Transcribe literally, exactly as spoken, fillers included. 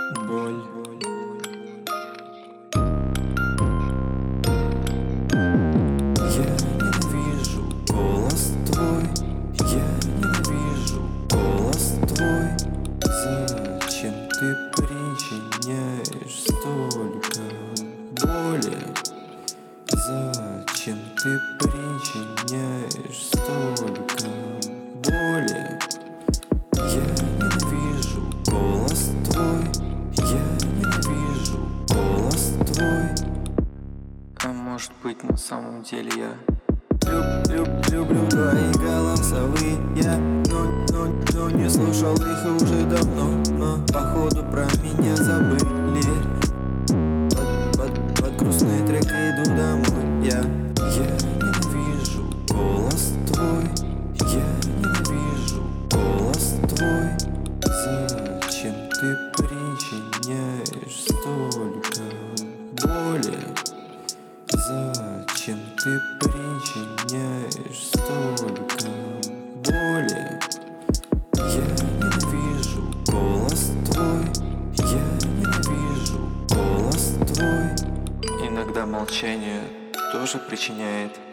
боль. Я ненавижу голос твой, я ненавижу голос твой. Зачем ты причиняешь столько боли? Зачем ты причиняешь столько боли? Я ненавижу голос твой, я ненавижу голос твой. А может быть, на самом деле я Люб, люб, люблю твои голосовые, но, но, но не слушал их уже давно. Но походу про меня забыли. Под, под, под грустный трек иду домой. Я, я ненавижу голос твой, я ненавижу голос твой. Зачем ты причиняешь столько боли? Зачем ты причиняешь столько боли? Я ненавижу голос твой, я ненавижу голос твой. Иногда молчание тоже причиняет